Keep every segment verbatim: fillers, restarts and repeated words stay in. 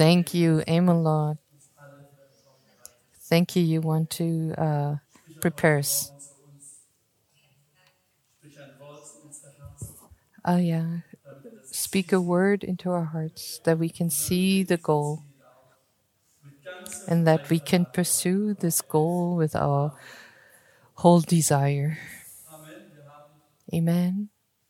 Thank you. Amen, Lord. Thank you. You want to uh, prepare us. Oh, yeah. Speak a word into our hearts that we can see the goal and that we can pursue this goal with our whole desire. Amen.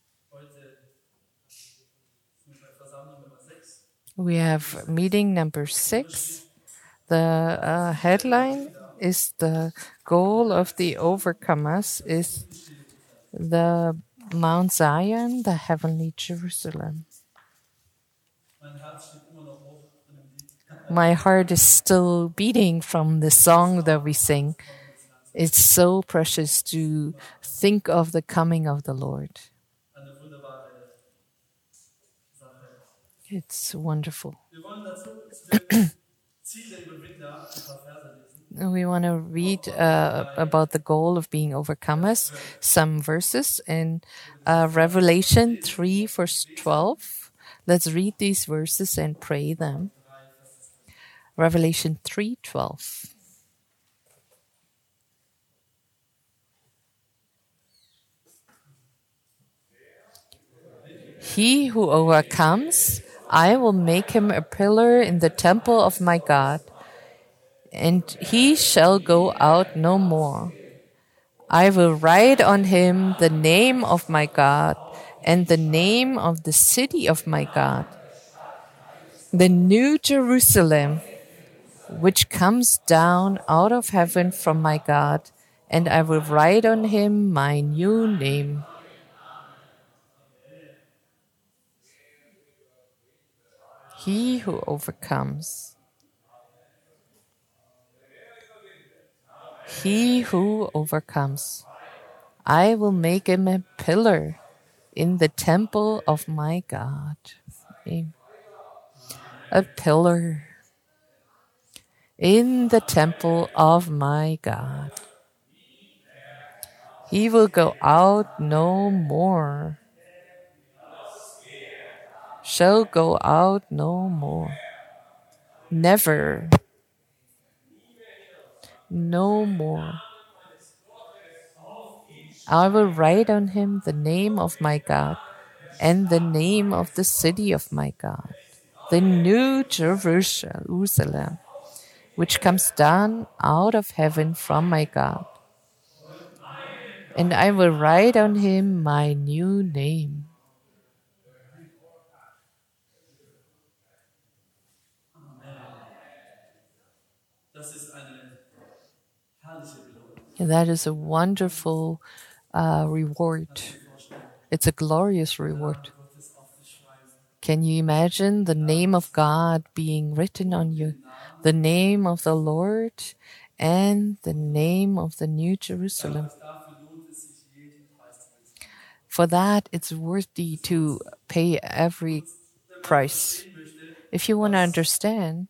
We have meeting number six. The uh, headline is the goal of the overcomers is the Mount Zion, the heavenly Jerusalem. My heart is still beating from the song that we sing. It's so precious to think of the coming of the Lord. It's wonderful. We want to read uh, about the goal of being overcomers, some verses in uh, Revelation three, verse twelve. Let's read these verses and pray them. Revelation three twelve. He who overcomes, I will make him a pillar in the temple of my God, and he shall go out no more. I will write on him the name of my God and the name of the city of my God, the new Jerusalem, which comes down out of heaven from my God, and I will write on him my new name. He who overcomes. He who overcomes. I will make him a pillar in the temple of my God. A pillar in the temple of my God. He will go out no more. Shall go out no more. Never. No more. I will write on him the name of my God and the name of the city of my God, the new Jerusalem, which comes down out of heaven from my God. And I will write on him my new name. And that is a wonderful uh, reward. It's a glorious reward. Can you imagine the name of God being written on you? The name of the Lord and the name of the New Jerusalem. For that, it's worthy to pay every price. If you want to understand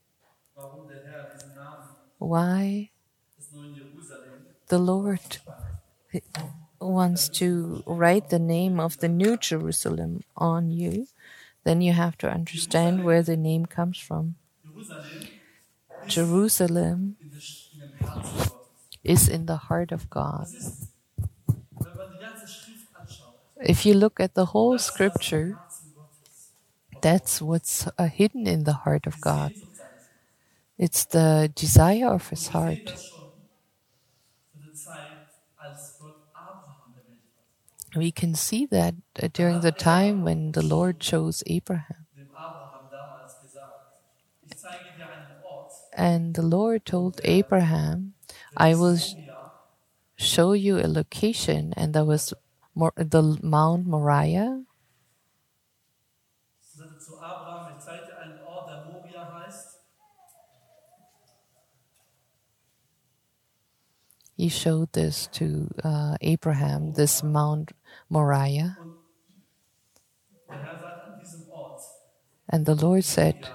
why the Lord wants to write the name of the New Jerusalem on you, then you have to understand where the name comes from. Jerusalem is in the heart of God. If you look at the whole scripture, that's what's uh, hidden in the heart of God. It's the desire of his heart. We can see that during the time when the Lord chose Abraham. And the Lord told Abraham, I will show you a location, and that was the Mount Moriah. He showed this to uh, Abraham, this Mount Moriah. And the Lord said,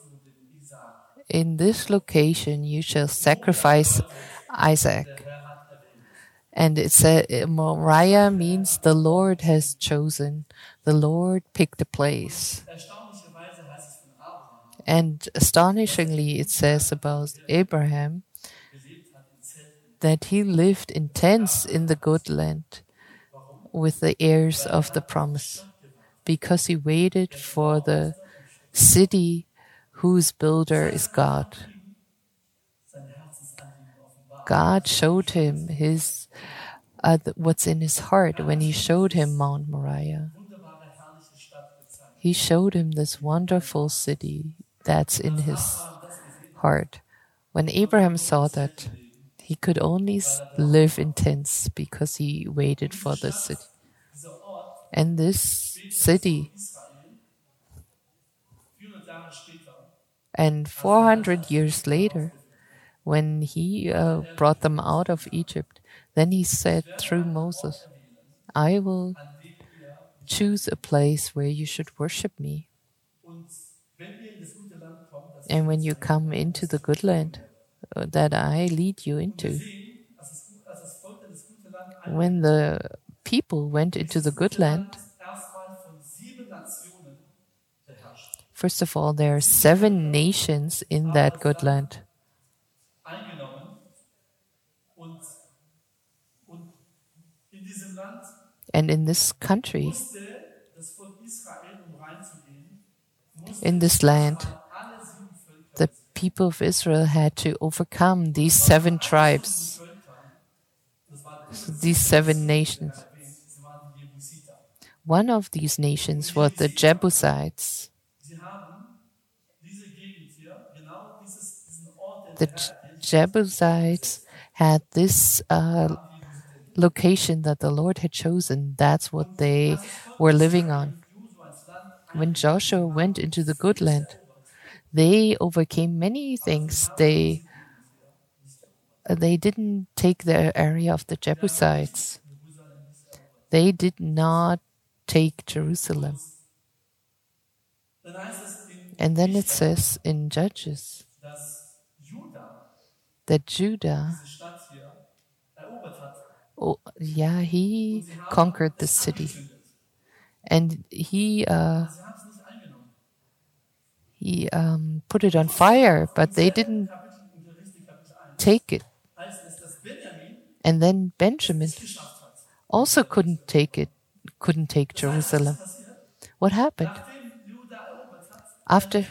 in this location you shall sacrifice Isaac. And it said Moriah means the Lord has chosen. The Lord picked a place. And astonishingly, it says about Abraham that he lived in tents in the good land with the heirs of the promise, because he waited for the city whose builder is God. God showed him his uh, what's in his heart when he showed him Mount Moriah. He showed him this wonderful city that's in his heart. When Abraham saw that, he could only live in tents because he waited for the city. And this city, and four hundred years later, when he uh, brought them out of Egypt, then he said through Moses, I will choose a place where you should worship me. And when you come into the good land uh, that I lead you into, when the people went into the good land, first of all, there are seven nations in that good land. And in this country, in this land, the people of Israel had to overcome these seven tribes, these seven nations. One of these nations was the Jebusites. The Jebusites had this uh, location that the Lord had chosen. That's what they were living on. When Joshua went into the good land, they overcame many things. They they didn't take the area of the Jebusites. They did not take Jerusalem. And then it says in Judges that Judah, oh, yeah, he conquered the city. And he uh, he um, put it on fire, but they didn't take it. And then Benjamin also couldn't take it, couldn't take Jerusalem. What happened? After,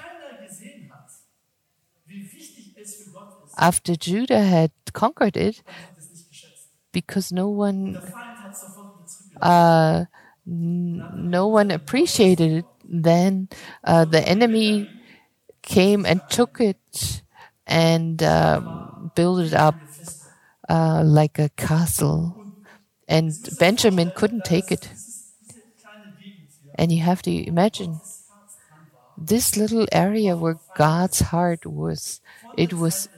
after Judah had conquered it, because no one uh, no one appreciated it, then uh, the enemy came and took it and um, built it up uh, like a castle. And Benjamin couldn't take it. And you have to imagine this little area where God's heart was, it was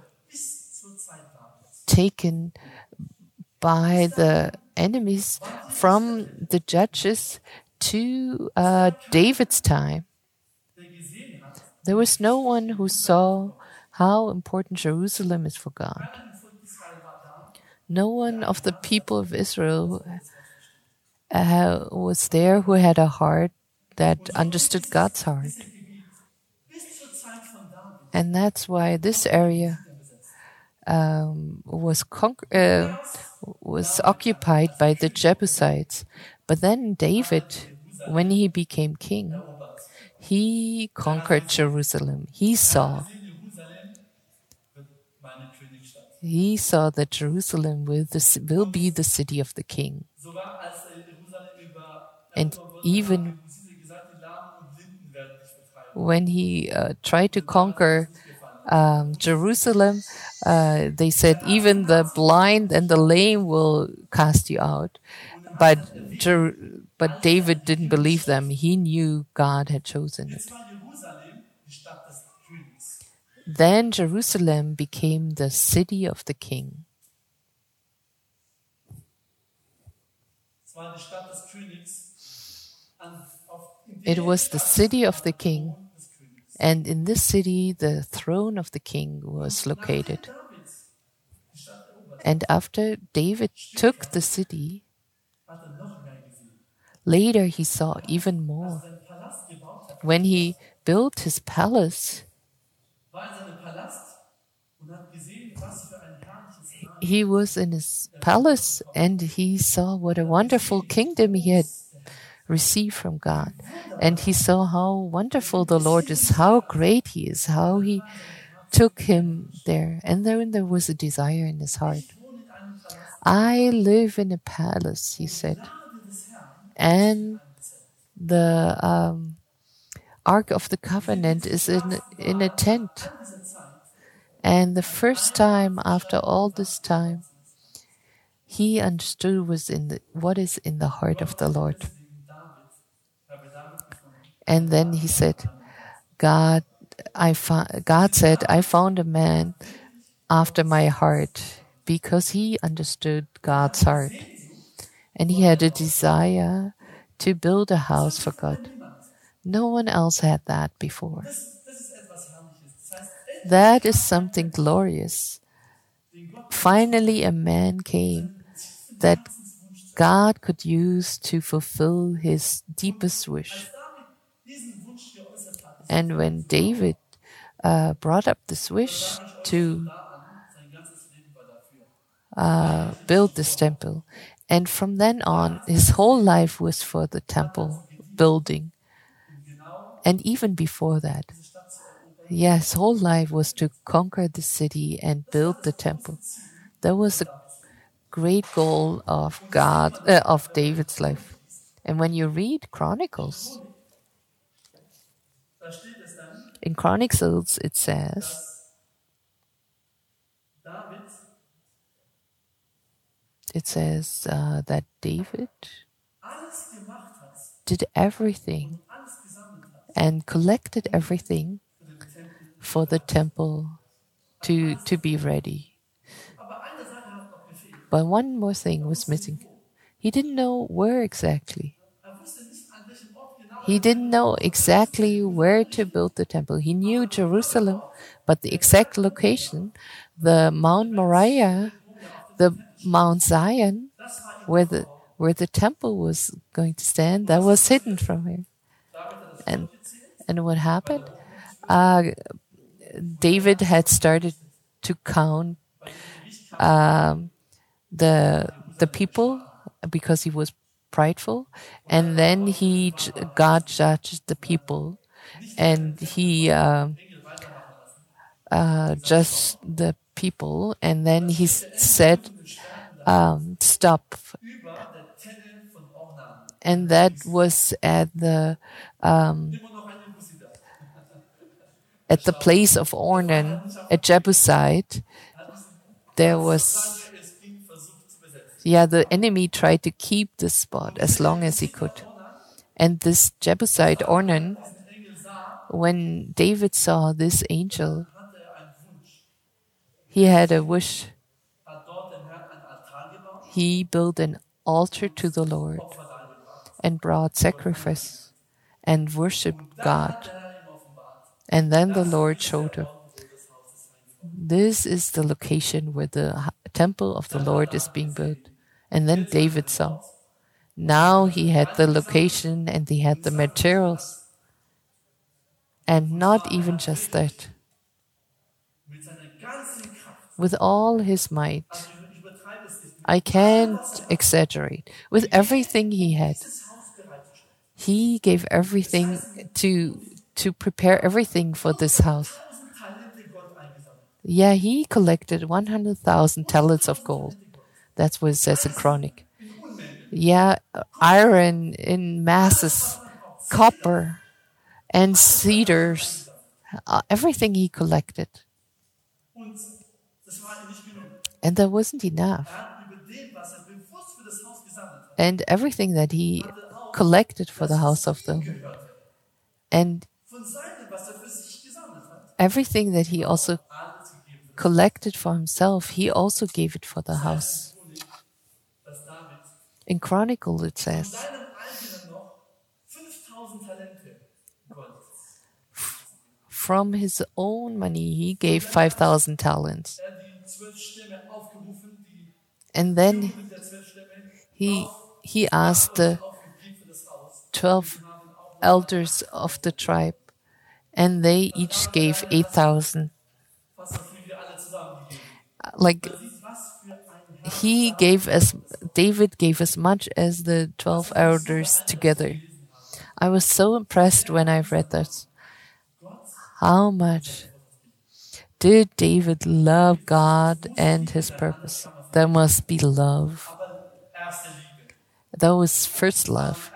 taken by the enemies from the judges to uh, David's time. There was no one who saw how important Jerusalem is for God. No one of the people of Israel uh, was there who had a heart that understood God's heart. And that's why this area um, was conquer- uh, was occupied by the Jebusites. But then David, when he became king, he conquered Jerusalem. He saw. He saw that Jerusalem will, the, will be the city of the king. And even when he uh, tried to conquer um, Jerusalem, uh, they said, even the blind and the lame will cast you out. But, Jer- but David didn't believe them. He knew God had chosen it. Then Jerusalem became the city of the king. It was the city of the king, and in this city the throne of the king was located. And after David took the city, later he saw even more. When he built his palace, he was in his palace and he saw what a wonderful kingdom he had received from God. And he saw how wonderful the Lord is, how great he is, how he took him there. And then there was a desire in his heart. I live in a palace, he said. And the um, Ark of the Covenant is in, in a tent. And the first time after all this time, he understood was in the, what is in the heart of the Lord. And then he said, God, I fo- God said, I found a man after my heart, because he understood God's heart. And he had a desire to build a house for God. No one else had that before. That is something glorious. Finally, a man came that God could use to fulfill his deepest wish. And when David uh, brought up this wish to uh, build this temple, and from then on, his whole life was for the temple building. And even before that, yeah, his whole life was to conquer the city and build the temple. That was a great goal of God, uh, of David's life. And when you read Chronicles, in Chronicles it says, it says uh, that David did everything and collected everything for the temple to, to be ready. But one more thing was missing. He didn't know where exactly. He didn't know exactly where to build the temple. He knew Jerusalem, but the exact location, the Mount Moriah, the Mount Zion, where the where the temple was going to stand, that was hidden from him. And and what happened? Uh, David had started to count um, the the people because he was prideful, and then he God judged the people, and he uh, uh, judged the people, and then he said, um, "Stop." And that was at the um, at the place of Ornan, a Jebusite. There was, yeah, the enemy tried to keep the spot as long as he could. And this Jebusite, Ornan, when David saw this angel, he had a wish. He built an altar to the Lord and brought sacrifice and worshipped God. And then the Lord showed him, this is the location where the temple of the Lord is being built. And then David saw. Now he had the location and he had the materials. And not even just that. With all his might, I can't exaggerate, with everything he had, he gave everything to to prepare everything for this house. Yeah, he collected one hundred thousand talents of gold. That's what it says in Chronic. Yeah, iron in masses, copper, and cedars. Uh, everything he collected. And that wasn't enough. And everything that he collected for the house of the Lord. And everything that he also collected for himself, he also gave it for the house. In Chronicle it says, from his own money he gave five thousand talents. And then he he asked the twelve elders of the tribe, and they each gave eight thousand. Like, he gave as, David gave as much as the twelve elders together. I was so impressed when I read that. How much did David love God and his purpose? There must be love. That was first love.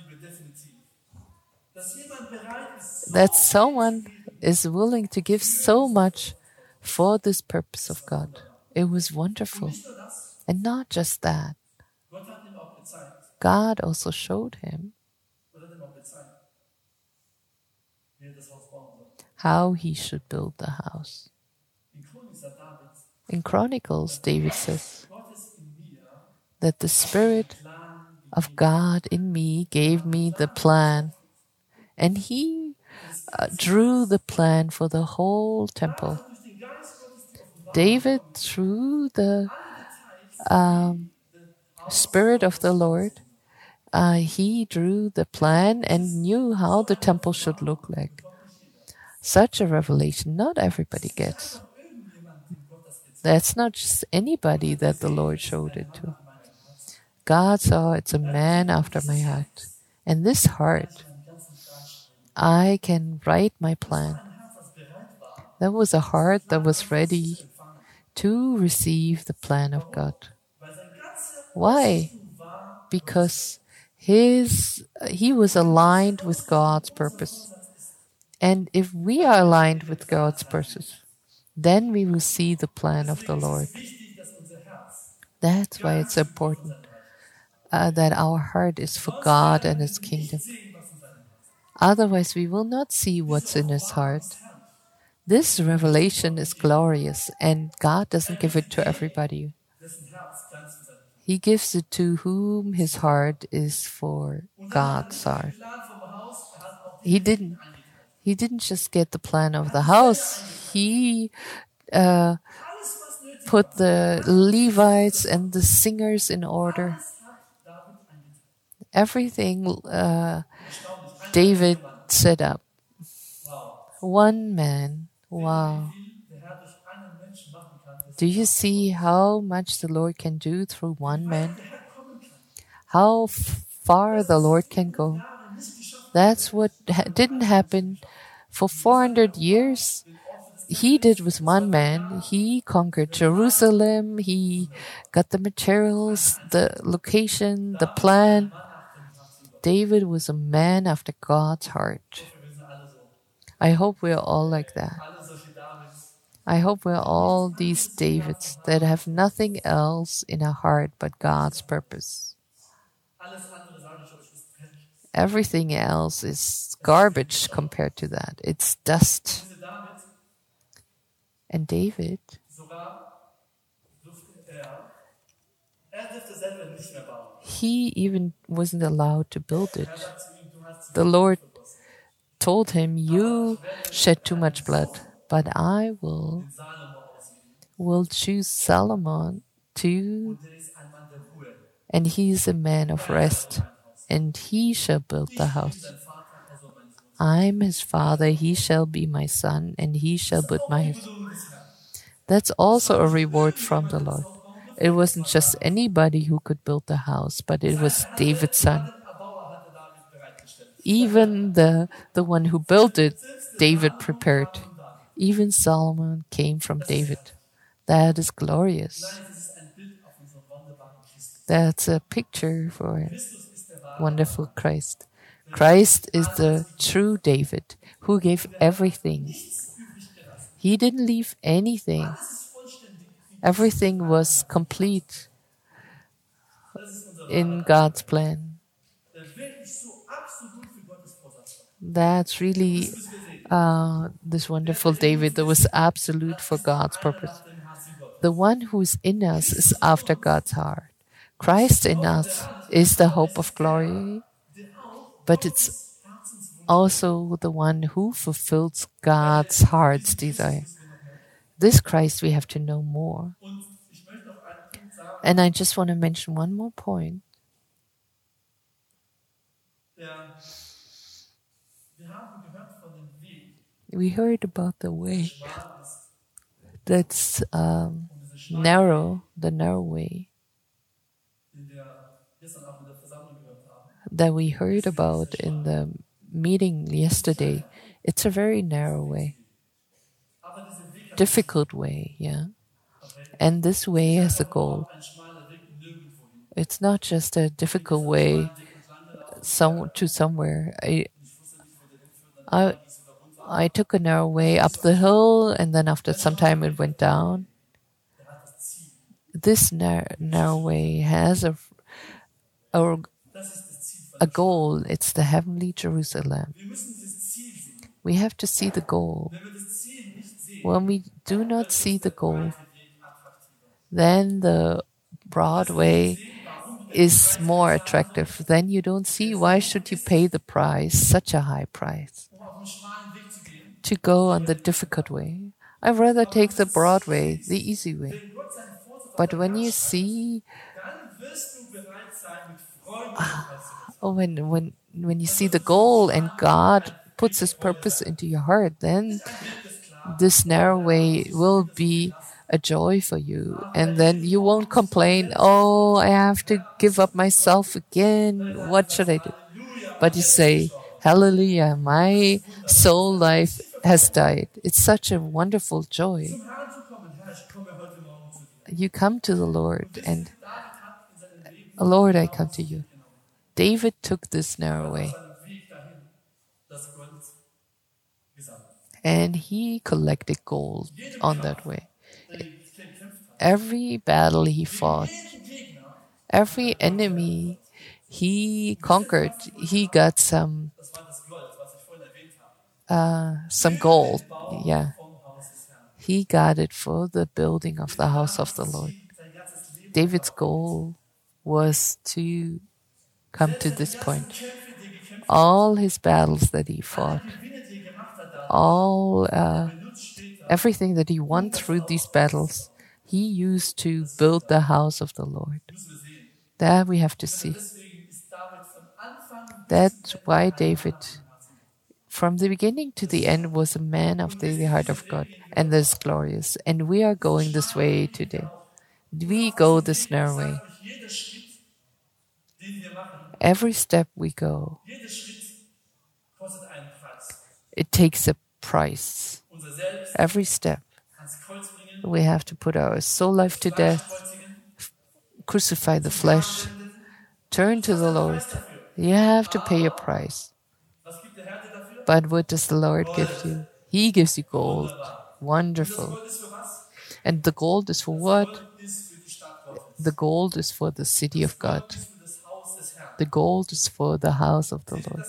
That someone is willing to give so much for this purpose of God. It was wonderful. And not just that. God also showed him how he should build the house. In Chronicles, David says that the Spirit of God in me gave me the plan, and he uh, drew the plan for the whole temple. David, through the um, Spirit of the Lord, uh, he drew the plan and knew how the temple should look like. Such a revelation not everybody gets. That's not just anybody that the Lord showed it to. God saw it's a man after my heart. And this heart, I can write my plan. That was a heart that was ready to receive the plan of God. Why? Because his he was aligned with God's purpose. And if we are aligned with God's purpose, then we will see the plan of the Lord. That's why it's important uh, that our heart is for God and His kingdom. Otherwise, we will not see what's in His heart. This revelation is glorious, and God doesn't give it to everybody. He gives it to whom his heart is for God's heart. He didn't. He didn't just get the plan of the house. He uh, put the Levites and the singers in order. Everything uh, David set up. One man. Wow. Do you see how much the Lord can do through one man? How far the Lord can go? That's what ha- didn't happen for four hundred years. He did with one man. He conquered Jerusalem. He got the materials, the location, the plan. David was a man after God's heart. I hope we're all like that. I hope we're all these Davids that have nothing else in our heart but God's purpose. Everything else is garbage compared to that. It's dust. And David, he even wasn't allowed to build it. The Lord told him, "You shed too much blood, but I will will choose Solomon to, and he is a man of rest, and he shall build the house. I'm his father, he shall be my son, and he shall build my house." That's also a reward from the Lord. It wasn't just anybody who could build the house, but it was David's son. Even the, the one who built it, David prepared. Even Solomon came from David. That is glorious. That's a picture for wonderful Christ. Christ is the true David who gave everything. He didn't leave anything. Everything was complete in God's plan. That's really uh, this wonderful David that was absolute for God's purpose. The one who is in us is after God's heart. Christ in us is the hope of glory, but it's also the one who fulfills God's heart's desire. This Christ we have to know more. And I just want to mention one more point. We heard about the way that's um, narrow, the narrow way that we heard about in the meeting yesterday. It's a very narrow way, difficult way, yeah. And this way has a goal. It's not just a difficult way some to somewhere. I, I, I took a narrow way up the hill, and then after some time it went down. This nar- narrow way has a, a, a goal. It's the heavenly Jerusalem. We have to see the goal. When we do not see the goal, then the broad way is more attractive. Then you don't see why should you pay the price, such a high price, to go on the difficult way. I'd rather take the broad way, the easy way. But when you see, oh, when when when you see the goal and God puts His purpose into your heart, then this narrow way will be a joy for you, and then you won't complain. Oh, I have to give up myself again. What should I do? But you say, Hallelujah! My soul life has died. It's such a wonderful joy. You come to the Lord, and Lord, I come to you. David took this narrow way, and he collected gold on that way. Every battle he fought, every enemy he conquered, he got some uh, some gold. Yeah, he got it for the building of the house of the Lord. David's goal was to come to this point. All his battles that he fought, all uh, everything that he won through these battles, he used to build the house of the Lord. That we have to see. That's why David, from the beginning to the end, was a man after the heart of God, and this glorious. And we are going this way today. We go this narrow way. Every step we go, it takes a price. Every step. We have to put our soul life to death, crucify the flesh, turn to the Lord. You have to pay a price. But what does the Lord give you? He gives you gold. Wonderful. And the gold is for what? The gold is for the city of God. The gold is for the house of the Lord.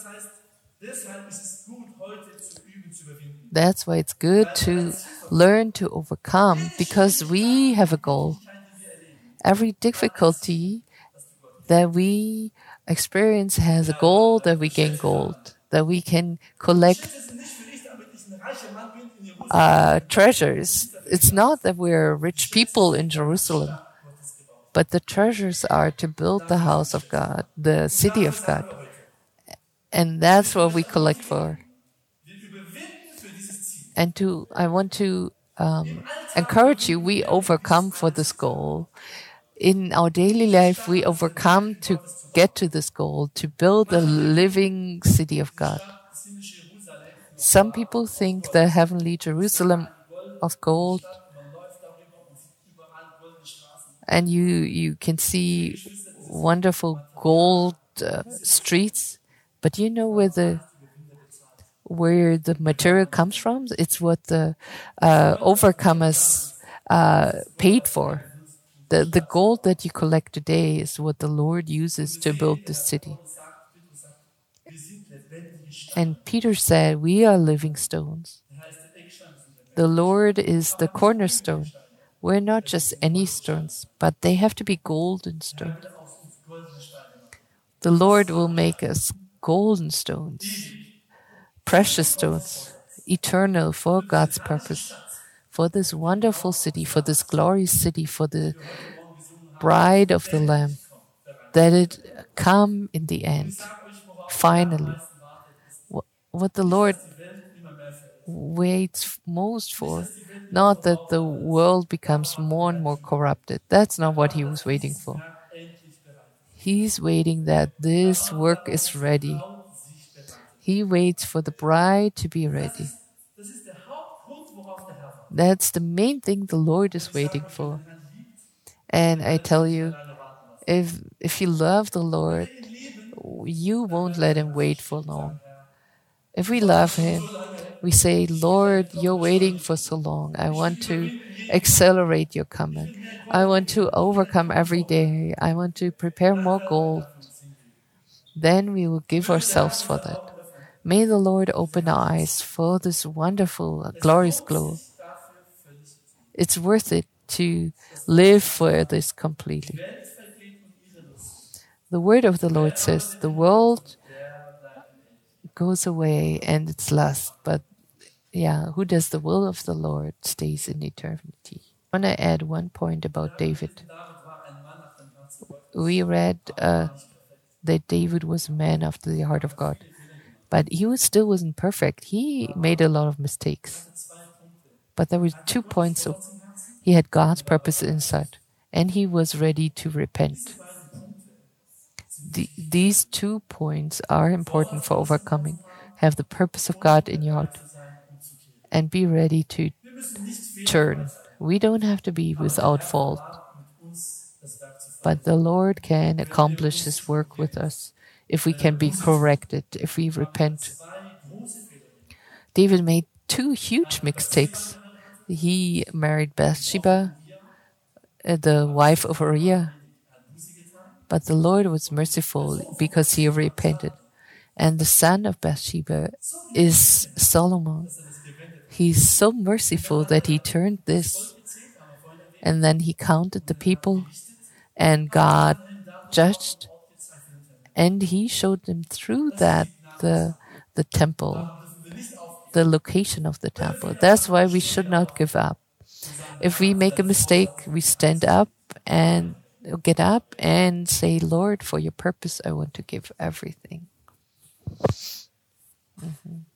That's why it's good to learn to overcome, because we have a goal. Every difficulty that we experience has a goal, that we gain gold, that we can collect uh, treasures. It's not that we're rich people in Jerusalem, but the treasures are to build the house of God, the city of God. And that's what we collect for. And to, I want to um, encourage you, we overcome for this goal. In our daily life, we overcome to get to this goal, to build a living city of God. Some people think the heavenly Jerusalem of gold, and you, you can see wonderful gold uh, streets, but you know where the where the material comes from? It's what the uh, overcomers uh, paid for. The, the gold that you collect today is what the Lord uses to build this city. And Peter said, we are living stones. The Lord is the cornerstone. We're not just any stones, but they have to be golden stones. The Lord will make us golden stones, precious stones, eternal for God's purpose, for this wonderful city, for this glorious city, for the bride of the Lamb, that it come in the end, finally. What the Lord waits most for. Not that the world becomes more and more corrupted. That's not what he was waiting for. He's waiting that this work is ready. He waits for the bride to be ready. That's the main thing the Lord is waiting for. And I tell you, if if you love the Lord, you won't let him wait for long. If we love him, we say, Lord, you're waiting for so long. I want to accelerate your coming. I want to overcome every day. I want to prepare more gold. Then we will give ourselves for that. May the Lord open our eyes for this wonderful, glorious glow. It's worth it to live for this completely. The word of the Lord says, the world goes away and its lust, but yeah, who does the will of the Lord stays in eternity. I want to add one point about David. We read uh, that David was a man after the heart of God, but he was, still wasn't perfect. He made a lot of mistakes. But there were two points of he had God's purpose inside, and he was ready to repent. The, these two points are important for overcoming. Have the purpose of God in your heart and be ready to turn. We don't have to be without fault, but the Lord can accomplish His work with us if we can be corrected, if we repent. David made two huge mistakes. He married Bathsheba, the wife of Uriah. But the Lord was merciful because he repented. And the son of Bathsheba is Solomon. He's so merciful that he turned this. And then he counted the people, and God judged. And he showed them through that the, the temple, the location of the temple. That's why we should not give up. If we make a mistake, we stand up and get up and say, Lord, for your purpose, I want to give everything. Mm-hmm.